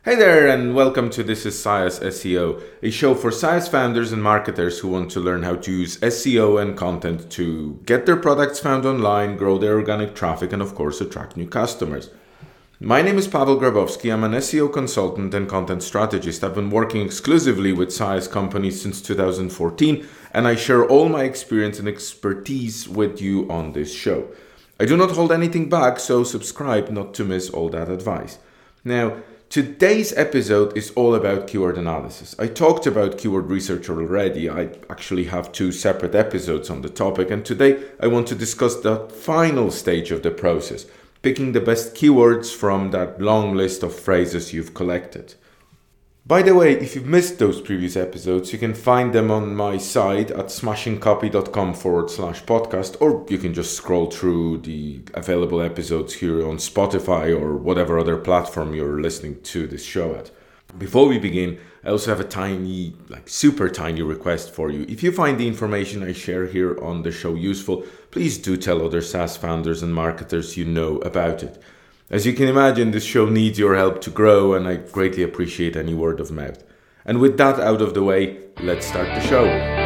Hey there, and welcome to This is SaaS SEO, a show for SaaS founders and marketers who want to learn how to use SEO and content to get their products found online, grow their organic traffic, and of course, attract new customers. My name is Pavel Grabowski. I'm an SEO consultant and content strategist. I've been working exclusively with SaaS companies since 2014, and I share all my experience and expertise with you on this show. I do not hold anything back, so subscribe not to miss all that advice. Now, today's episode is all about keyword analysis. I talked about keyword research already. I actually have two separate episodes on the topic, and today I want to discuss the final stage of the process, picking the best keywords from that long list of phrases you've collected. By the way, if you've missed those previous episodes, you can find them on my site at smashingcopy.com/podcast, or you can just scroll through the available episodes here on Spotify or whatever other platform you're listening to this show at. Before we begin, I also have a tiny, super tiny request for you. If you find the information I share here on the show useful, please do tell other SaaS founders and marketers you know about it. As you can imagine, this show needs your help to grow, and I greatly appreciate any word of mouth. And with that out of the way, let's start the show.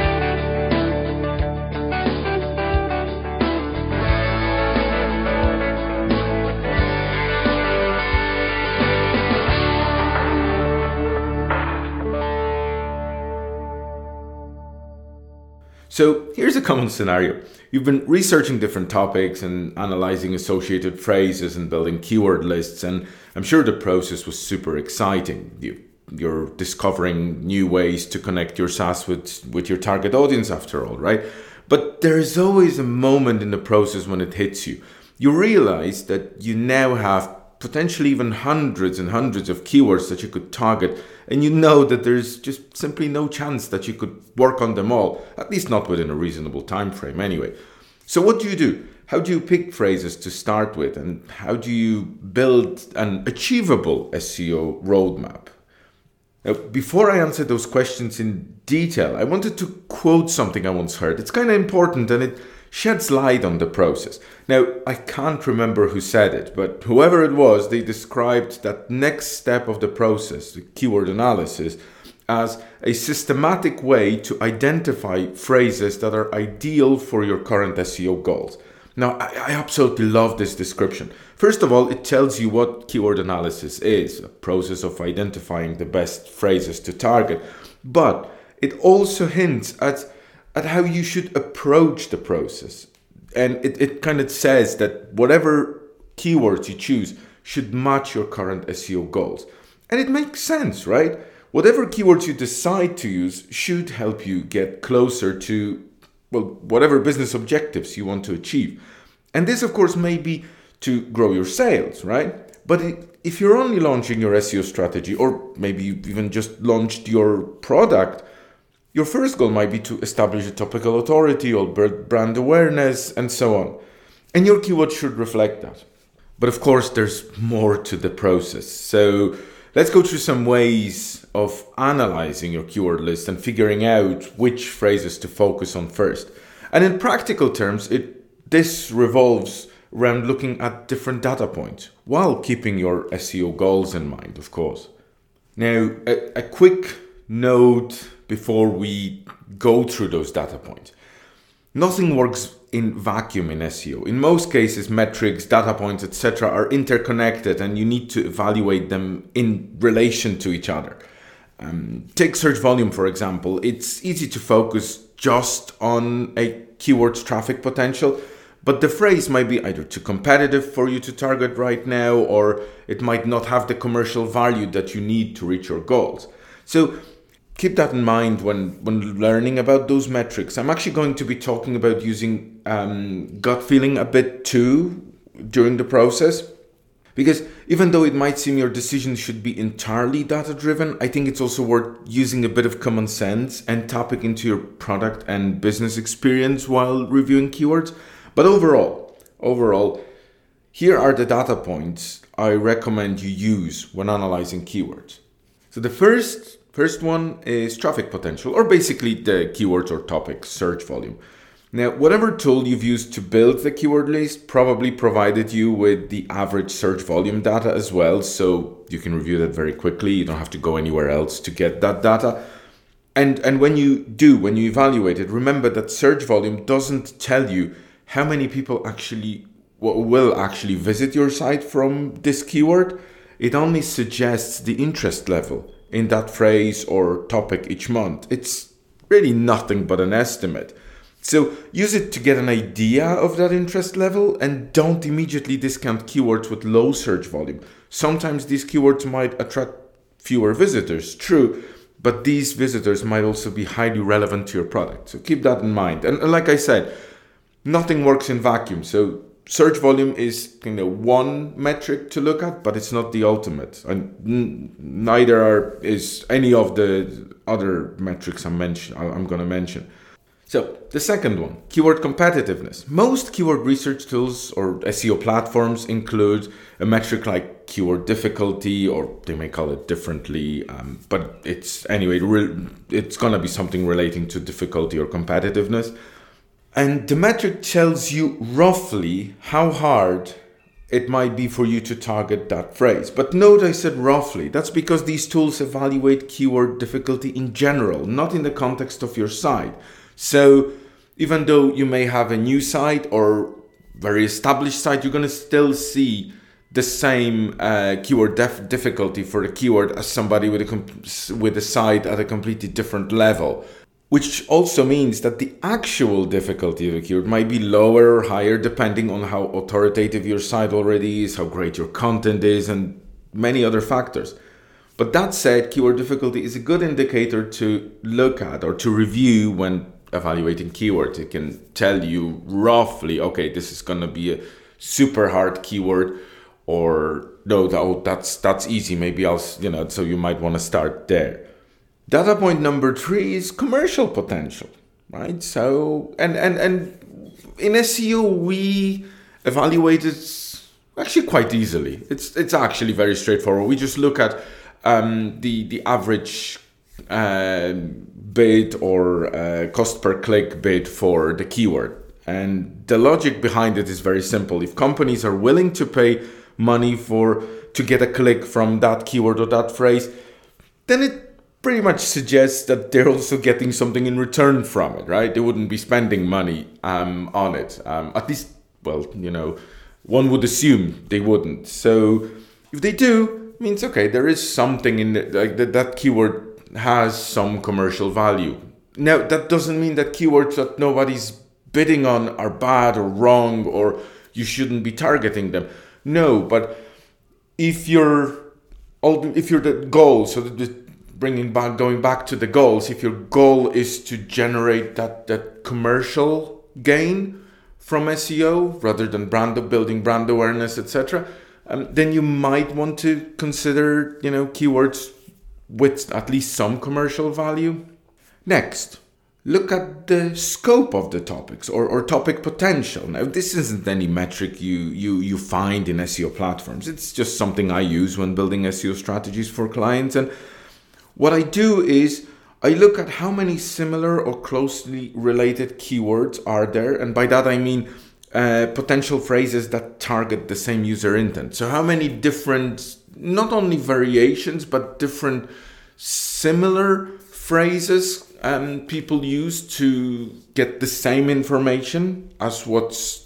So here's a common scenario. You've been researching different topics and analyzing associated phrases and building keyword lists, and I'm sure the process was super exciting. You're discovering new ways to connect your SaaS with your target audience after all, right? But there's always a moment in the process when it hits you. You realize that you now have potentially even hundreds and hundreds of keywords that you could target, and you know that there's just simply no chance that you could work on them all, at least not within a reasonable time frame anyway. So what do you do? How do you pick phrases to start with, and how do you build an achievable SEO roadmap? Now, before I answer those questions in detail, I wanted to quote something I once heard. It's kind of important, and it sheds light on the process. Now, I can't remember who said it, but whoever it was, they described that next step of the process, the keyword analysis, as a systematic way to identify phrases that are ideal for your current SEO goals. Now, I absolutely love this description. First of all, it tells you what keyword analysis is, a process of identifying the best phrases to target, but it also hints at how you should approach the process. And it kind of says that whatever keywords you choose should match your current SEO goals. And it makes sense, right? Whatever keywords you decide to use should help you get closer to, whatever business objectives you want to achieve. And this, of course, may be to grow your sales, right? But if you're only launching your SEO strategy, or maybe you've even just launched your product, your first goal might be to establish a topical authority or brand awareness and so on. And your keyword should reflect that. But of course, there's more to the process. So let's go through some ways of analyzing your keyword list and figuring out which phrases to focus on first. And in practical terms, this revolves around looking at different data points while keeping your SEO goals in mind, of course. Now, a quick note before we go through those data points. Nothing works in vacuum in SEO. In most cases, metrics, data points, etc. are interconnected, and you need to evaluate them in relation to each other. Take search volume, for example. It's easy to focus just on a keyword's traffic potential, but the phrase might be either too competitive for you to target right now, or it might not have the commercial value that you need to reach your goals. So keep that in mind when learning about those metrics. I'm actually going to be talking about using gut feeling a bit too during the process, because even though it might seem your decision should be entirely data driven, I think it's also worth using a bit of common sense and tapping into your product and business experience while reviewing keywords. But overall, here are the data points I recommend you use when analyzing keywords. So the first one is traffic potential, or basically the keywords or topic search volume. Now, whatever tool you've used to build the keyword list probably provided you with the average search volume data as well, so you can review that very quickly. You don't have to go anywhere else to get that data. And when you evaluate it, remember that search volume doesn't tell you how many people actually will actually visit your site from this keyword. It only suggests the interest level in that phrase or topic each month. It's really nothing but an estimate. So use it to get an idea of that interest level, and don't immediately discount keywords with low search volume. Sometimes these keywords might attract fewer visitors, true, but these visitors might also be highly relevant to your product. So keep that in mind. And like I said, nothing works in vacuum. So search volume is one metric to look at, but it's not the ultimate. And neither is any of the other metrics I'm going to mention. So the second one, keyword competitiveness. Most keyword research tools or SEO platforms include a metric like keyword difficulty, or they may call it differently, but it's going to be something relating to difficulty or competitiveness. And the metric tells you roughly how hard it might be for you to target that phrase. But note I said roughly. That's because these tools evaluate keyword difficulty in general, not in the context of your site. So even though you may have a new site or very established site, you're going to still see the same keyword difficulty for the keyword as somebody with a site at a completely different level. Which also means that the actual difficulty of a keyword might be lower or higher depending on how authoritative your site already is, how great your content is, and many other factors. But that said, keyword difficulty is a good indicator to look at or to review when evaluating keywords. It can tell you roughly, okay, this is going to be a super hard keyword, or no, that's easy. Maybe so you might want to start there. Data point number 3 is commercial potential, right? So, and in SEO, we evaluate it actually quite easily. It's actually very straightforward. We just look at the average bid or cost per click bid for the keyword. And the logic behind it is very simple. If companies are willing to pay money to get a click from that keyword or that phrase, then it pretty much suggests that they're also getting something in return from it, right? They wouldn't be spending money on it. At least, one would assume they wouldn't. So if they do, it means, okay, there is something in it, like that keyword has some commercial value. Now, that doesn't mean that keywords that nobody's bidding on are bad or wrong or you shouldn't be targeting them. No, but if you're the goal, so that going back to the goals, if your goal is to generate that commercial gain from SEO rather than building brand awareness, etc., then you might want to consider keywords with at least some commercial value. Next, look at the scope of the topics or topic potential. Now, this isn't any metric you find in SEO platforms. It's just something I use when building SEO strategies for clients. And what I do is I look at how many similar or closely related keywords are there. And by that I mean potential phrases that target the same user intent. So how many different, not only variations, but different similar phrases people use to get the same information as what's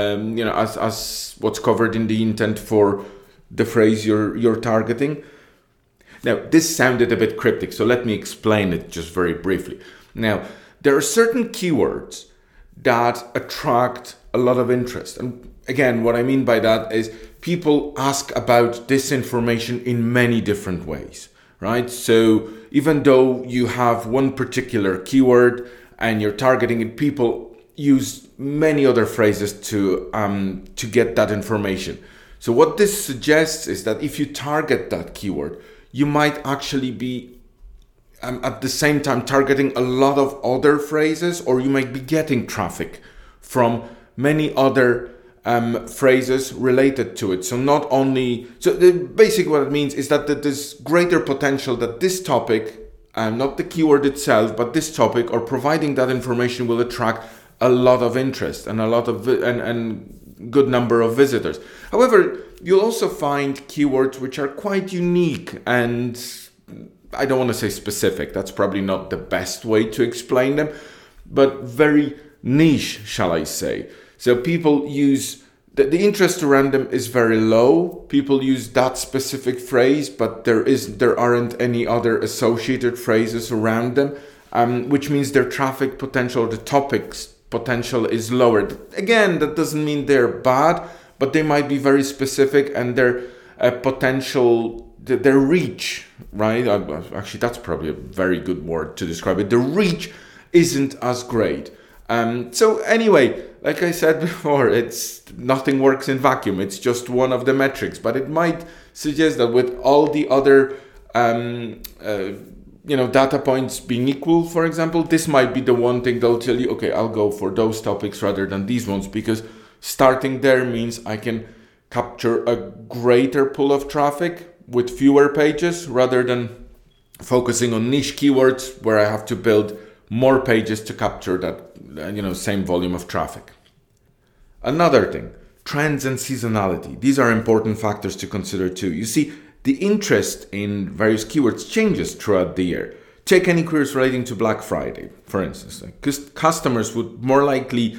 as what's covered in the intent for the phrase you're targeting. Now, this sounded a bit cryptic, so let me explain it just very briefly. Now, there are certain keywords that attract a lot of interest. And again, what I mean by that is people ask about this information in many different ways, right? So even though you have one particular keyword and you're targeting it, people use many other phrases to get that information. So what this suggests is that if you target that keyword, you might actually be at the same time targeting a lot of other phrases, or you might be getting traffic from many other phrases related to it. So basically what it means is that there's greater potential that this topic, not the keyword itself, but this topic or providing that information will attract a lot of interest and a lot of and good number of visitors. However, you'll also find keywords which are quite unique and I don't want to say specific. That's probably not the best way to explain them, but very niche, shall I say. So people use the interest around them is very low. People use that specific phrase, but there aren't any other associated phrases around them, which means their traffic potential, the topics potential is lower. Again, that doesn't mean they're bad, but they might be very specific and their potential, their reach, right? Actually, that's probably a very good word to describe it. The reach isn't as great. So anyway, like I said before, it's nothing works in vacuum. It's just one of the metrics, but it might suggest that with all the other, data points being equal, for example, this might be the one thing they'll tell you, okay, I'll go for those topics rather than these ones, because starting there means I can capture a greater pool of traffic with fewer pages rather than focusing on niche keywords where I have to build more pages to capture that same volume of traffic. Another thing, trends and seasonality. These are important factors to consider too. You see, the interest in various keywords changes throughout the year. Take any queries relating to Black Friday, for instance, because customers would more likely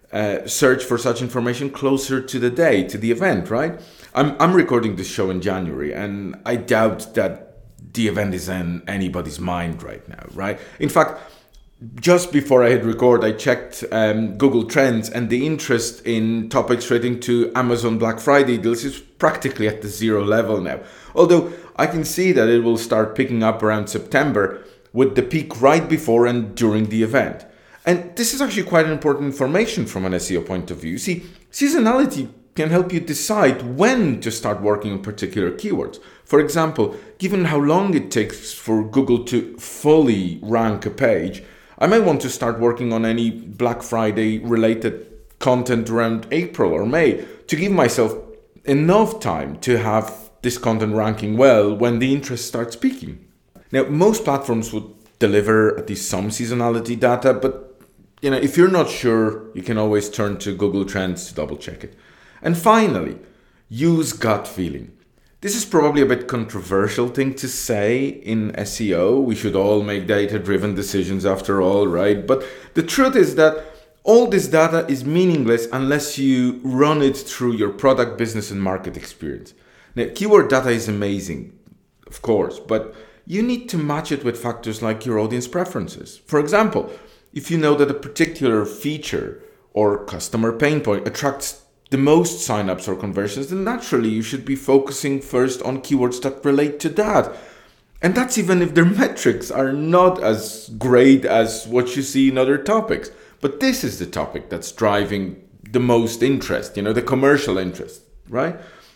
search for such information closer to the day, to the event, right? I'm recording this show in January, and I doubt that the event is in anybody's mind right now, right? In fact, just before I hit record, I checked Google Trends, and the interest in topics relating to Amazon Black Friday deals is practically at the zero level now. Although I can see that it will start picking up around September with the peak right before and during the event. And this is actually quite important information from an SEO point of view. See, seasonality can help you decide when to start working on particular keywords. For example, given how long it takes for Google to fully rank a page, I might want to start working on any Black Friday related content around April or May to give myself enough time to have this content ranking well when the interest starts peaking. Now, most platforms would deliver at least some seasonality data, but if you're not sure, you can always turn to Google Trends to double check it. And finally, use gut feeling. This is probably a bit controversial thing to say in SEO. We should all make data-driven decisions after all, right? But the truth is that all this data is meaningless unless you run it through your product, business, and market experience. Now, keyword data is amazing, of course, but you need to match it with factors like your audience preferences. For example, if you know that a particular feature or customer pain point attracts the most signups or conversions, then naturally you should be focusing first on keywords that relate to that. And that's even if their metrics are not as great as what you see in other topics. But this is the topic that's driving the most interest, the commercial interest, right?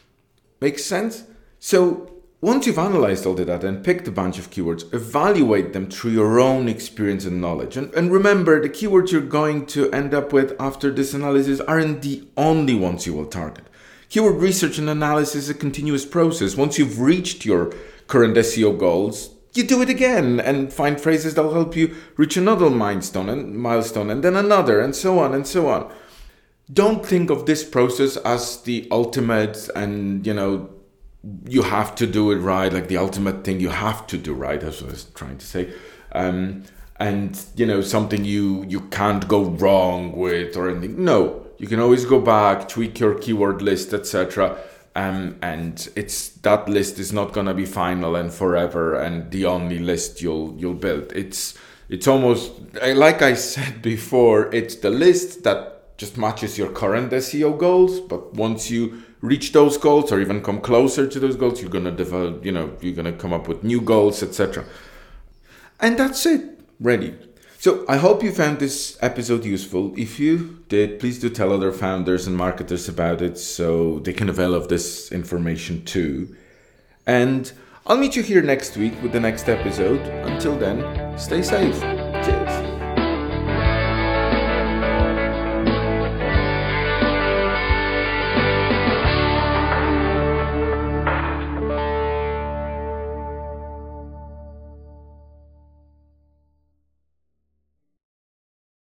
Makes sense? So once you've analyzed all the data and picked a bunch of keywords, evaluate them through your own experience and knowledge. And remember, the keywords you're going to end up with after this analysis aren't the only ones you will target. Keyword research and analysis is a continuous process. Once you've reached your current SEO goals, you do it again and find phrases that will help you reach another milestone and then another, and so on and so on. Don't think of this process as the ultimate and, you have to do it right, like the ultimate thing you have to do right, as I was trying to say. And, something you can't go wrong with or anything. No, you can always go back, tweak your keyword list, etc. And that list is not going to be final and forever and the only list you'll build. It's almost, like I said before, it's the list that just matches your current SEO goals. But once you reach those goals or even come closer to those goals, you're going to develop, you're going to come up with new goals, etc. And that's it, ready. So I hope you found this episode useful. If you did, please do tell other founders and marketers about it so they can avail of this information too. And I'll meet you here next week with the next episode. Until then, stay safe.